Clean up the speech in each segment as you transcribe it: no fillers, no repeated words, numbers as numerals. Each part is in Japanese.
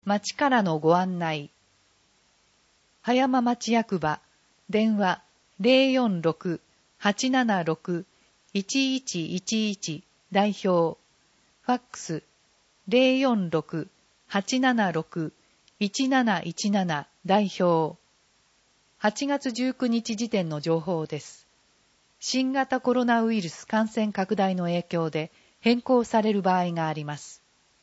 町からのご案内。葉山町役場、電話 046-876-1111 代表、ファックス 046-876-1717 代表。8月19日時点の情報です。新型コロナウイルス感染拡大の影響で変更される場合があります。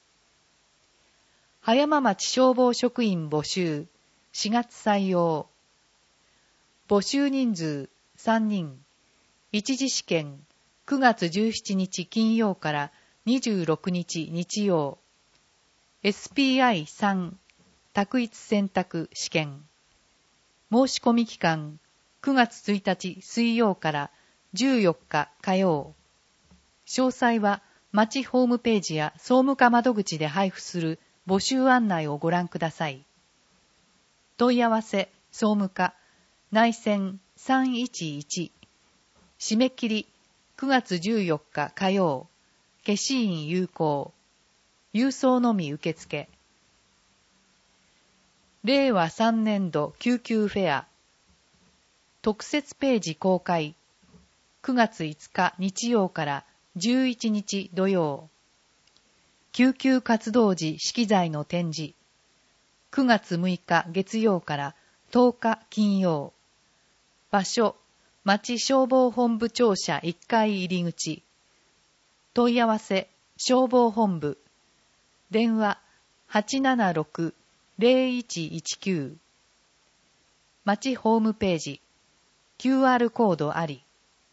葉山町消防職員募集、4月採用。募集人数3人。一次試験9月17日金曜から26日日曜。SPI3 択一選択試験。申し込み期間9月1日水曜から14日火曜。詳細は町ホームページや総務課窓口で配布する募集案内をご覧ください。問い合わせ総務課内線311。締め切り9月14日火曜。消印有効。郵送のみ受付。令和3年度救急フェア。特設ページ公開。9月5日日曜から11日土曜。救急活動時資機材の展示。9月6日月曜から10日金曜。場所、町消防本部庁舎1階入り口。問い合わせ、消防本部。電話、876-0119。町ホームページ。QR コードあり。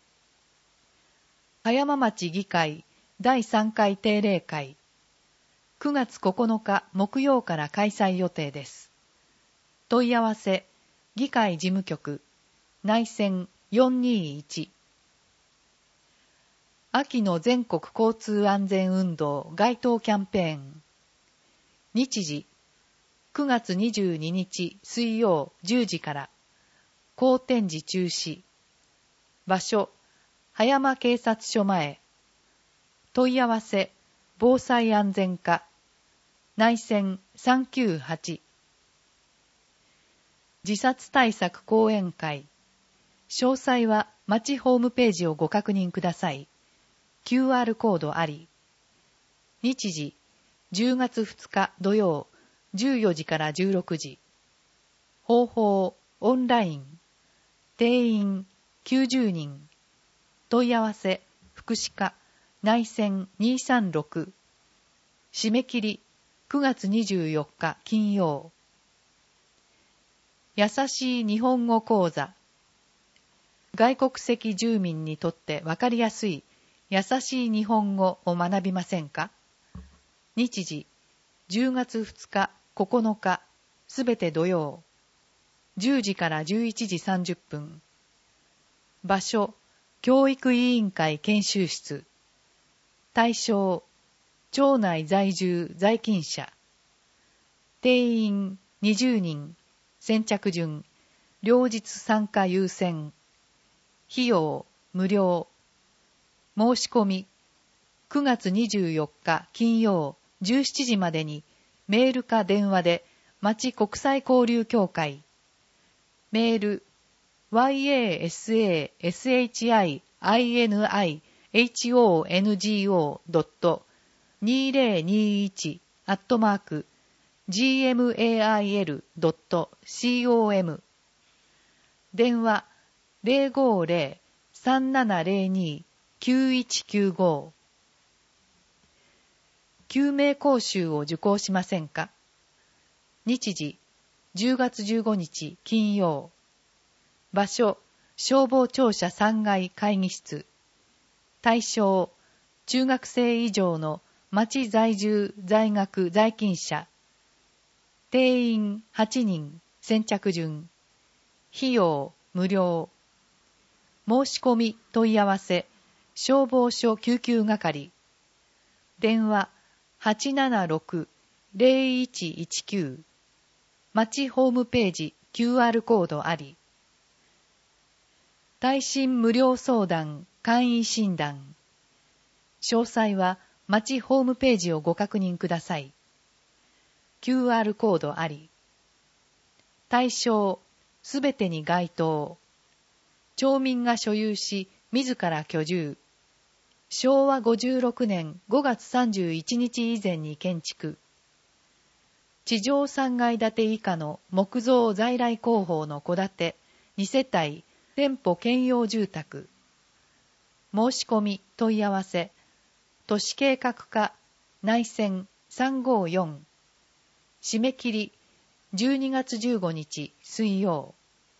葉山町議会第3回定例会。9月9日木曜から開催予定です。問い合わせ、議会事務局、内線421。秋の全国交通安全運動街頭キャンペーン。日時、9月22日水曜10時から。公展示中止。場所、葉山警察署前。問い合わせ、防災安全課。内線398。自殺対策講演会。詳細は町ホームページをご確認ください。QR コードあり。日時、10月2日土曜、14時から16時。方法、オンライン。定員、90人。問い合わせ、福祉課、内線236。締め切り、9月24日金曜。優しい日本語講座。外国籍住民にとってわかりやすい優しい日本語を学びませんか？日時、10月2日、9日、すべて土曜。10時から11時30分。場所、教育委員会研修室。対象、町内在住在勤者。定員20人。先着順。両日参加優先。費用、無料。申し込み。9月24日金曜17時までにメールか電話で町国際交流協会。メール、yashinihongo.gmail.com。電話、050-3702-9195。救命講習を受講しませんか？日時、10月15日金曜。場所、消防庁舎3階会議室。対象、中学生以上の町在住在学在勤者。定員8人。先着順。費用、無料。申し込み問い合わせ、消防署救急係。電話、876-0119。町ホームページ QR コードあり。耐震無料相談、簡易診断。詳細は町ホームページをご確認ください。 QR コードあり。対象、すべてに該当。町民が所有し、自ら居住。昭和56年5月31日以前に建築。地上3階建て以下の木造在来工法の戸建て、2世帯、店舗兼用住宅。申し込み問い合わせ、都市計画課、内線354。締め切り、12月15日水曜。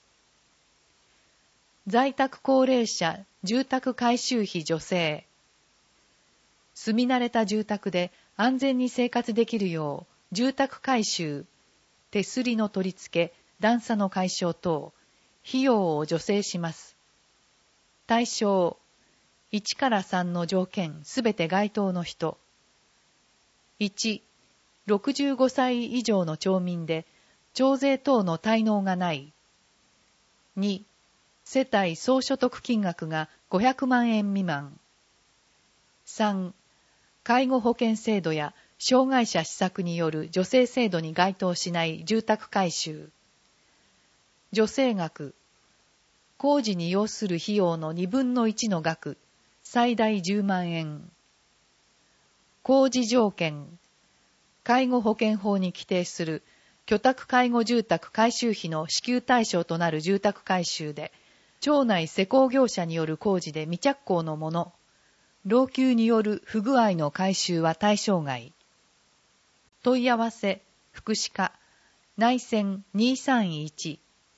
在宅高齢者住宅改修費助成。住み慣れた住宅で安全に生活できるよう、住宅改修、手すりの取り付け、段差の解消等、費用を助成します。対象、1から3の条件すべて該当の人。1、65歳以上の町民で、徴税等の滞納がない。2、世帯総所得金額が500万円未満。3、介護保険制度や障害者施策による助成制度に該当しない住宅改修。助成額、工事に要する費用の2分の1の額、最大10万円。工事条件、介護保険法に規定する居宅介護住宅改修費の支給対象となる住宅改修で、町内施工業者による工事で未着工のもの、老朽による不具合の改修は対象外。問い合わせ、福祉課、内線231。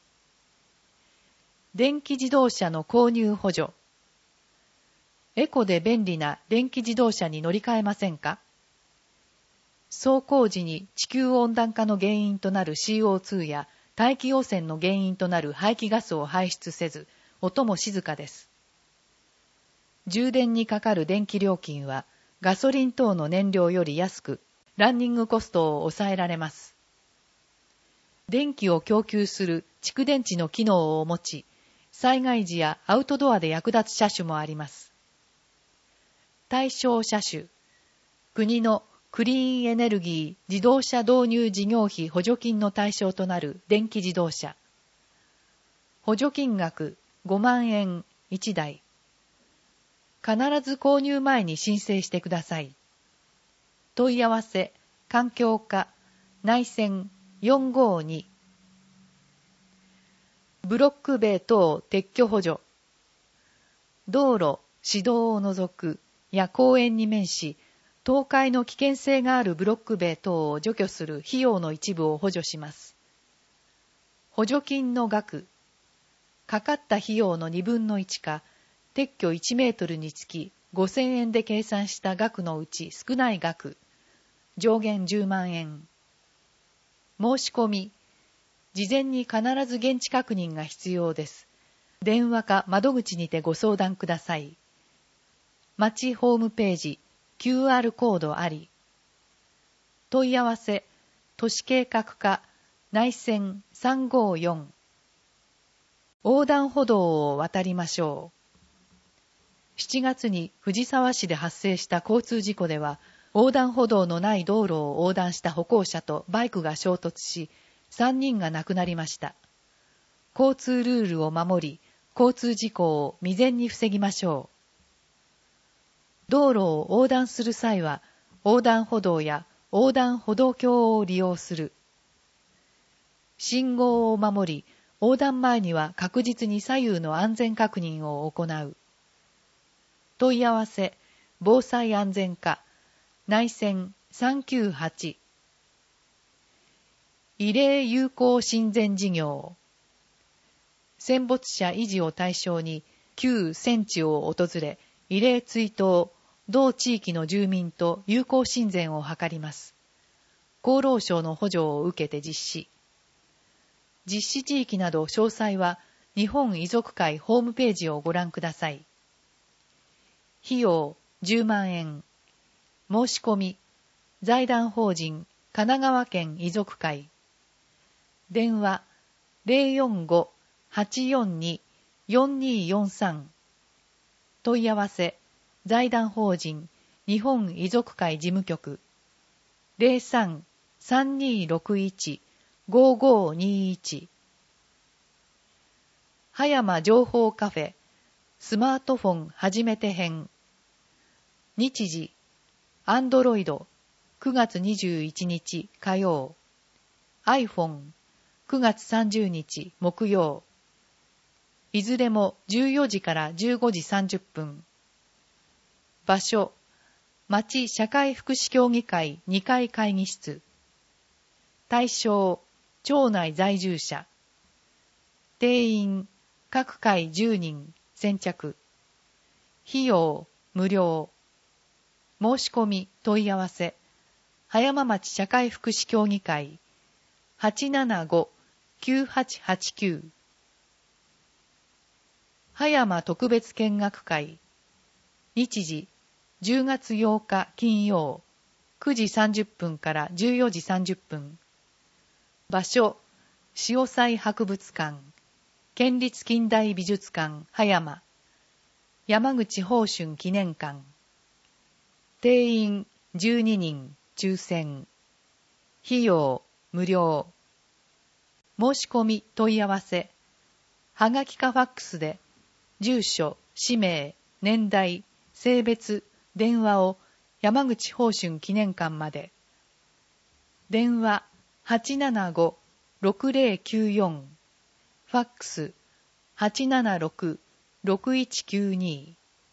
電気自動車の購入補助。エコで便利な電気自動車に乗り換えませんか？走行時に地球温暖化の原因となる CO2 や大気汚染の原因となる排気ガスを排出せず、音も静かです。充電にかかる電気料金はガソリン等の燃料より安く、ランニングコストを抑えられます。電気を供給する蓄電池の機能を持ち、災害時やアウトドアで役立つ車種もあります。対象車種、国のクリーンエネルギー自動車導入事業費補助金の対象となる電気自動車。補助金額5万円1台。必ず購入前に申請してください。問い合わせ、環境課、内線452。ブロック塀等撤去補助。道路、市道を除くや公園に面し、倒壊の危険性があるブロック塀等を除去する費用の一部を補助します。補助金の額、かかった費用の2分の1か、撤去1メートルにつき5000円で計算した額のうち少ない額、上限10万円。申し込み、事前に必ず現地確認が必要です。電話か窓口にてご相談ください。町ホームページ、QR コードあり。問い合わせ、都市計画課、内線354。横断歩道を渡りましょう。7月に藤沢市で発生した交通事故では、横断歩道のない道路を横断した歩行者とバイクが衝突し、3人が亡くなりました。交通ルールを守り、交通事故を未然に防ぎましょう。道路を横断する際は、横断歩道や横断歩道橋を利用する。信号を守り、横断前には確実に左右の安全確認を行う。問い合わせ、防災安全課、内線398。慰霊友好親善事業。戦没者遺児を対象に旧戦地を訪れ、慰霊追悼、同地域の住民と友好親善を図ります。厚労省の補助を受けて実施。実施地域など詳細は日本遺族会ホームページをご覧ください。費用10万円。申し込み、財団法人神奈川県遺族会。電話045-842-4243。問い合わせ、財団法人日本遺族会事務局 3261-5521。葉山情報カフェスマートフォン初めて編。日時、アンドロイド9月21日火曜。iPhone 9月30日木曜。いずれも14時から15時30分。場所、町社会福祉協議会2階会議室。対象、町内在住者。定員、各会10人、先着。費用、無料。申し込み、問い合わせ。葉山町社会福祉協議会 875-9889。葉山特別見学会。日時、10月8日金曜、9時30分から14時30分。場所、潮騒博物館、県立近代美術館葉山、山口芳春記念館。定員12人、抽選。費用、無料。申し込み、問い合わせ。はがきかファックスで、住所、氏名、年代、性別、電話を山口芳春記念館まで。電話 875-6094。ファックス 876-6192。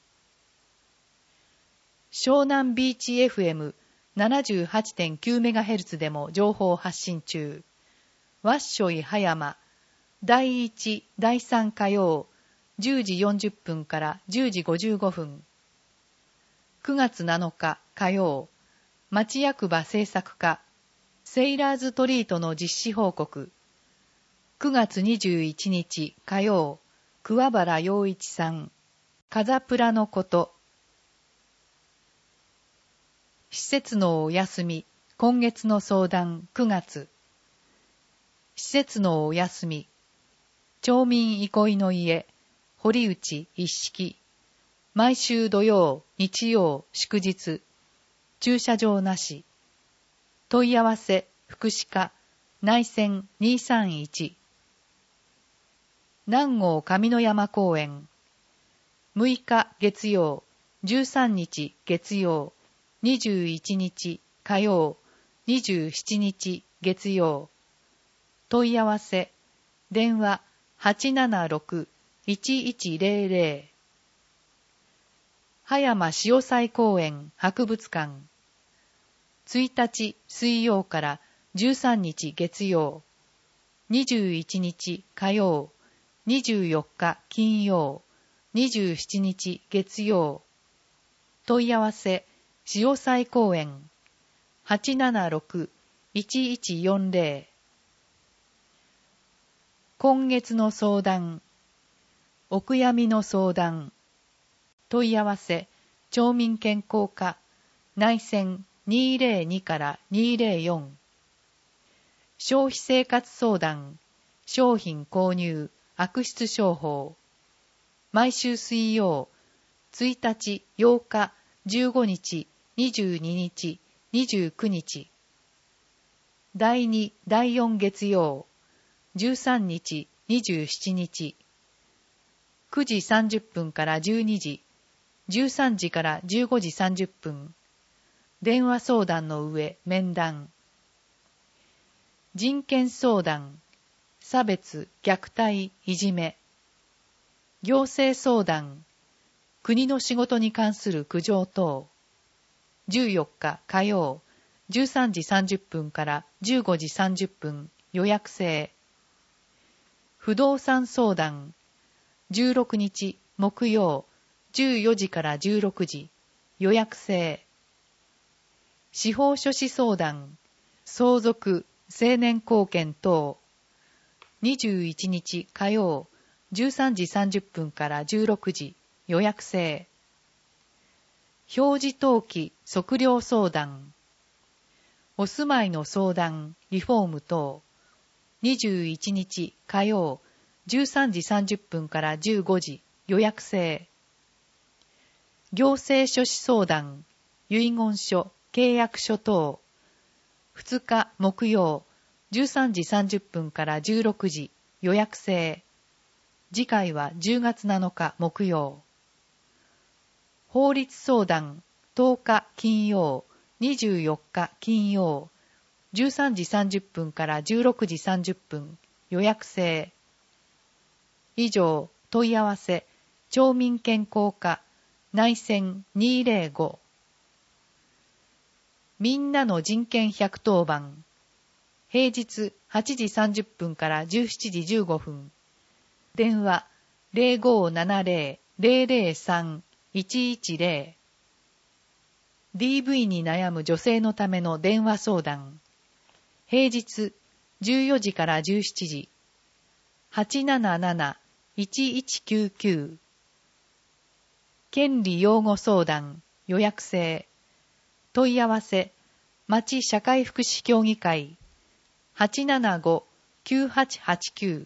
湘南ビーチ FM78.9MHz でも情報発信中。わっしょい葉山。第1、第3火曜、10時40分から10時55分。9月7日火曜、町役場制作課、セイラーズトリートの実施報告。9月21日火曜、桑原洋一さん、風プラのこと。施設のお休み、今月の相談9月。施設のお休み、町民憩いの家、堀内一式。毎週土曜、日曜、祝日。駐車場なし。問い合わせ、福祉課、内線231。南郷上野山公園。6日月曜、13日月曜、21日火曜、27日月曜。問い合わせ、電話 876-1100。葉山潮騒公園博物館。1日水曜から13日月曜、21日火曜、24日金曜、27日月曜。問い合わせ、潮騒公園 876-1140。今月の相談、お悔やみの相談。問い合わせ、町民健康課、内線202から204。消費生活相談、商品購入、悪質商法。毎週水曜、1日、8日、15日、22日、29日。第2、第4月曜、13日、27日。9時30分から12時、13時から15時30分。電話相談の上、面談。人権相談、差別、虐待、いじめ。行政相談、国の仕事に関する苦情等。14日火曜、13時30分から15時30分、予約制。不動産相談、16日木曜、14時から16時、予約制。司法書士相談、相続、成年後見等。21日火曜、13時30分から16時、予約制。表示登記、測量相談。お住まいの相談、リフォーム等。21日火曜、13時30分から15時、予約制。行政書士相談、遺言書、契約書等。 2日木曜、13時30分から16時、予約制。次回は10月7日木曜。法律相談、10日金曜、24日金曜、13時30分から16時30分、予約制。以上、問い合わせ、町民健康課、内線205。みんなの人権110番。平日8時30分から17時15分。電話 0570-003-110。DV に悩む女性のための電話相談。平日14時から17時。877-1199。権利擁護相談、予約制。問い合わせ、町社会福祉協議会。875-9889。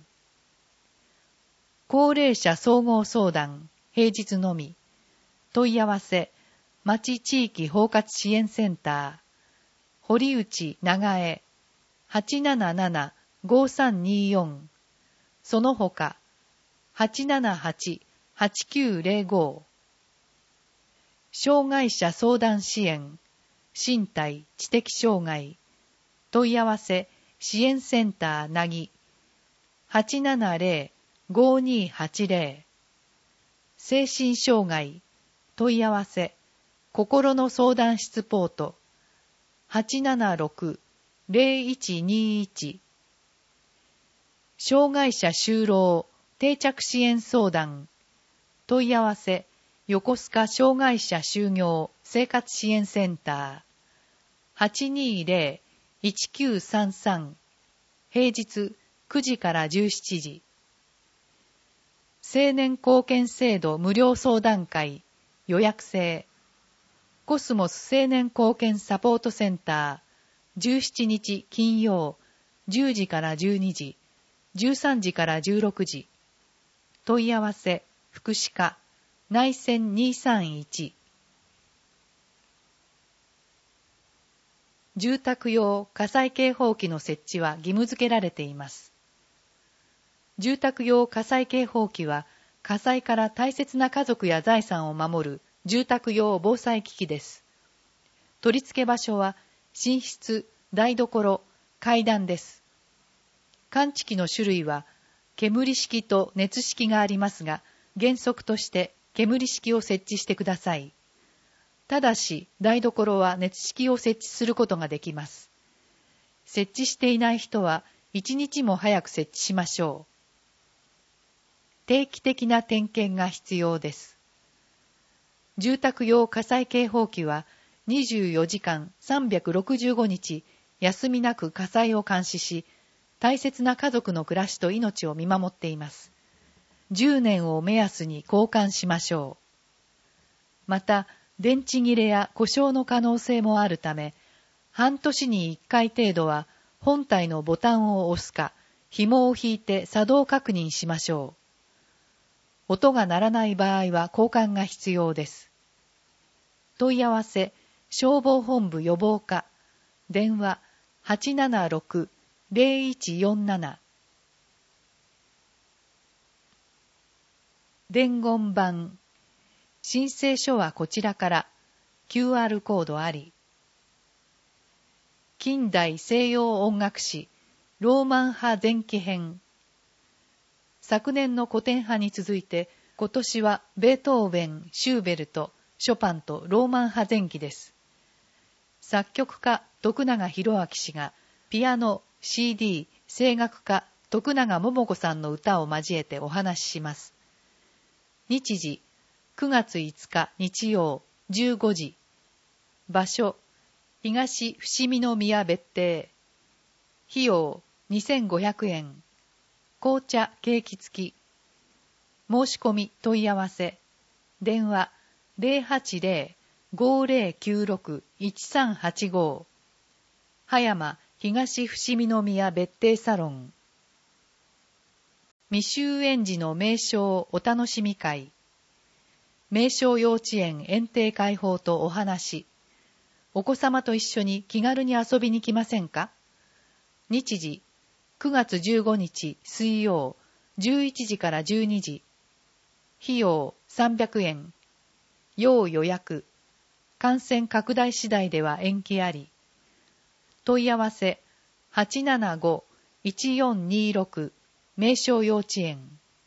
高齢者総合相談、平日のみ。問い合わせ、町地域包括支援センター。堀内長江。877-5324。その他、878-8905。障害者相談支援、身体、知的障害。問い合わせ、支援センターなぎ。870-5280。精神障害。問い合わせ、心の相談室ポート。876-0121。障害者就労、定着支援相談。問い合わせ、横須賀障害者就業生活支援センター。820-1933。平日9時から17時。青年貢献制度無料相談会、予約制。コスモス青年貢献サポートセンター。17日金曜、10時から12時。13時から16時。問い合わせ、福祉課、内線231。住宅用火災警報器の設置は義務付けられています。住宅用火災警報器は、火災から大切な家族や財産を守る住宅用防災機器です。取り付け場所は、寝室、台所、階段です。感知器の種類は、煙式と熱式がありますが、原則として煙式を設置してください。ただし、台所は熱式を設置することができます。設置していない人は、1日も早く設置しましょう。定期的な点検が必要です。住宅用火災警報器は、24時間365日、休みなく火災を監視し、大切な家族の暮らしと命を見守っています。10年を目安に交換しましょう。また、電池切れや故障の可能性もあるため、半年に1回程度は本体のボタンを押すか、紐を引いて作動確認しましょう。音が鳴らない場合は交換が必要です。問い合わせ、消防本部予防課、電話876-0147。伝言板。申請書はこちらから QR コードあり。近代西洋音楽史ローマン派前期編。昨年の古典派に続いて今年はベートーベン、シューベルト、ショパンとローマン派前期です。作曲家徳永博明氏がピアノ、CD、声楽家徳永桃子さんの歌を交えてお話しします。日時9月5日日曜15時。場所、東伏見宮別邸。費用2500円。紅茶、ケーキ付き。申し込み問い合わせ。電話080-5096-1385。葉山東伏見宮別邸サロン。未就園児の名称お楽しみ会。名称幼稚園園庭開放とお話。 お子様と一緒に気軽に遊びに来ませんか？日時、9月15日水曜、11時から12時。費用300円。要予約。感染拡大次第では延期あり。問い合わせ 875-1426 名称幼稚園。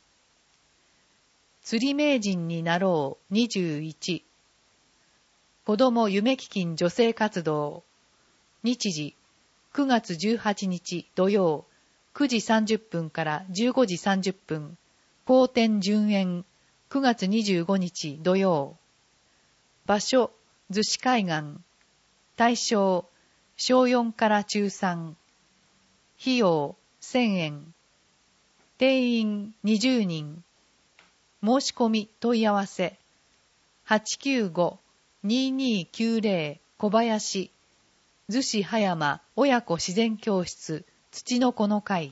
釣り名人になろう21。子ども夢基金女性活動。日時、9月18日土曜、9時30分から15時30分。後天順延、9月25日土曜。場所、逗子海岸。対象、小4から中3。費用、1000円。定員20人。申し込み問い合わせ。895-2290 小林。逗子葉山親子自然教室土の子の会。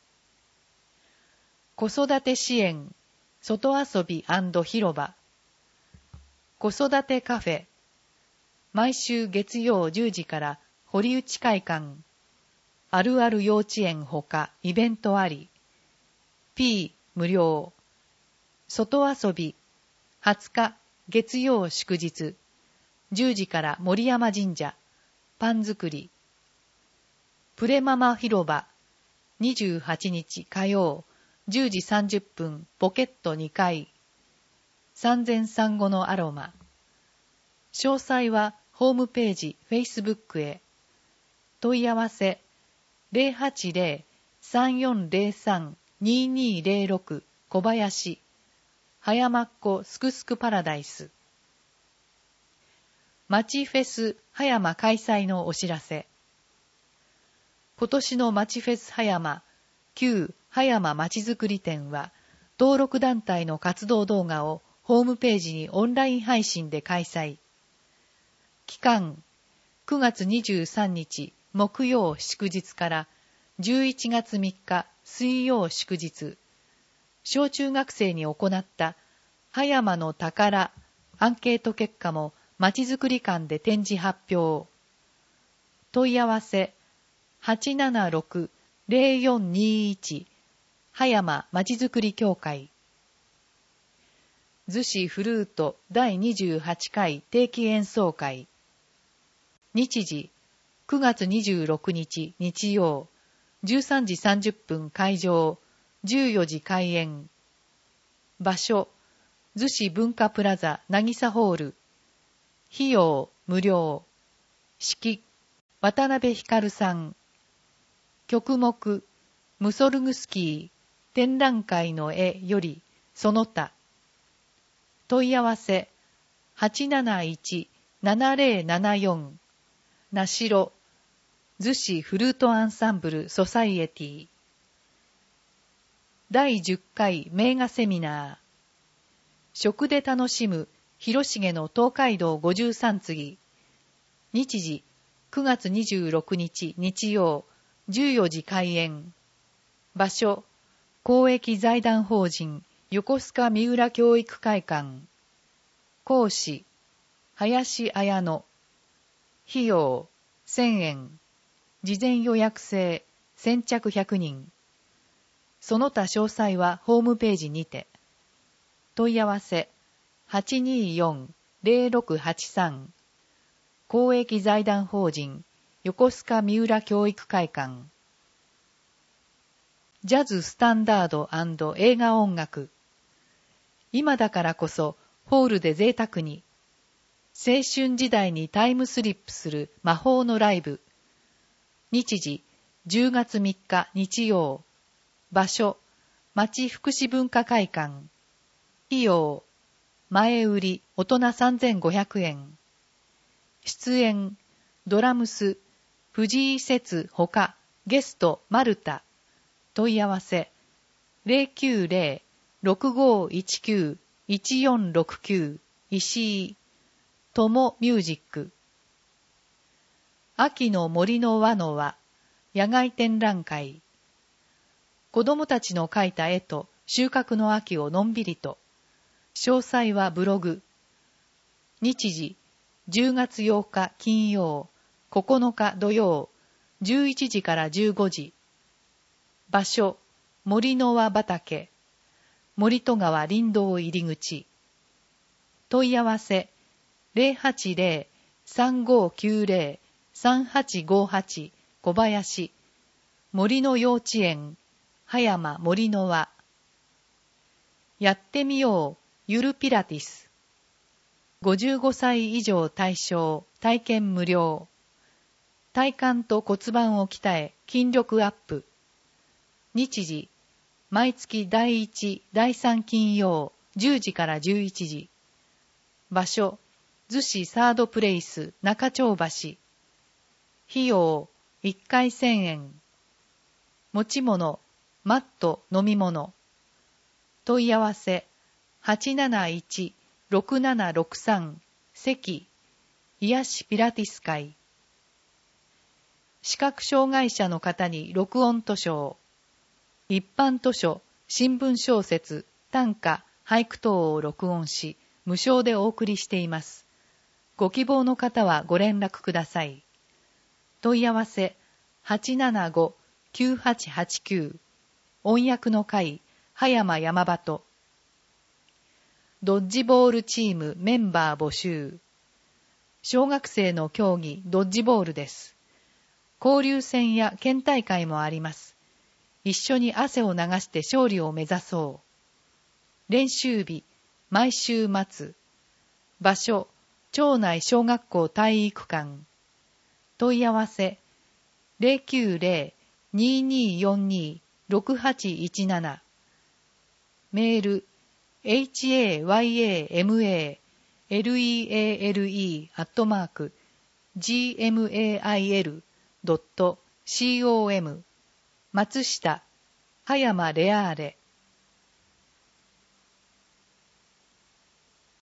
子育て支援外遊び&広場。子育てカフェ。毎週月曜10時から堀内会館。あるある幼稚園ほかイベントあり。P 無料。外遊び20日月曜祝日。10時から森山神社。パン作り。プレママ広場。28日火曜。10時30分ポケット2階。産前産後のアロマ。詳細はホームページ Facebook へ。問い合わせ 080-3403-2206 小林。葉山っ子すくすくパラダイス。町フェス葉山開催のお知らせ。今年の町フェス葉山旧葉山まちづくり展は、登録団体の活動動画をホームページにオンライン配信で開催。期間、9月23日木曜祝日から11月3日水曜祝日。小中学生に行った葉山の宝アンケート結果もまちづくり館で展示発表。問い合わせ 876-0421 葉山まちづくり協会。逗子フルート第28回定期演奏会。日時9月26日日曜、13時30分会場、14時開演。場所、逗子文化プラザ渚ホール。費用無料。指揮、渡辺光さん。曲目、ムソルグスキー展覧会の絵よりその他。問い合わせ 871-7074 なしろ逗子フルートアンサンブルソサイエティ。第10回名画セミナー。食で楽しむ広重の東海道53次。日時9月26日日曜、14時開演。場所、公益財団法人横須賀三浦教育会館。講師、林彩乃。費用、1000円。事前予約制、先着100人。その他詳細はホームページにて。問い合わせ、824-0683。公益財団法人横須賀三浦教育会館。ジャズスタンダード&映画音楽。今だからこそホールで贅沢に。青春時代にタイムスリップする魔法のライブ。日時10月3日日曜。場所、町福祉文化会館。費用、前売り大人3500円。出演、ドラムス、藤井節ほか、ゲスト、マルタ。問い合わせ、090-6519-1469 石井、ともミュージック。秋の森の輪の輪、野外展覧会。子供たちの描いた絵と収穫の秋をのんびりと。詳細はブログ。日時 10月8日金曜、9日土曜、11時から15時。場所、森の輪畑、森戸川林道入り口。問い合わせ、080-3590-3858 小林、森の幼稚園、葉山森の輪。やってみよう、ゆるピラティス。55歳以上対象、体験無料。体幹と骨盤を鍛え、筋力アップ。日時、毎月第1、第3金曜、10時から11時。場所、逗子サードプレイス中町橋。費用、1回1000円。持ち物、マット、飲み物。問い合わせ、871-6763 関、癒しピラティス会。視覚障害者の方に録音図書を。一般図書、新聞小説、短歌、俳句等を録音し、無償でお送りしています。ご希望の方はご連絡ください。問い合わせ、875-9889。音訳の会、葉山山鳩。ドッジボールチームメンバー募集。小学生の競技、ドッジボールです。交流戦や県大会もあります。一緒に汗を流して勝利を目指そう。練習日、毎週末。場所、町内小学校体育館。問い合わせ、090-2242-6817。メール、hayamaleale@gmail.com 松下、葉山レアーレ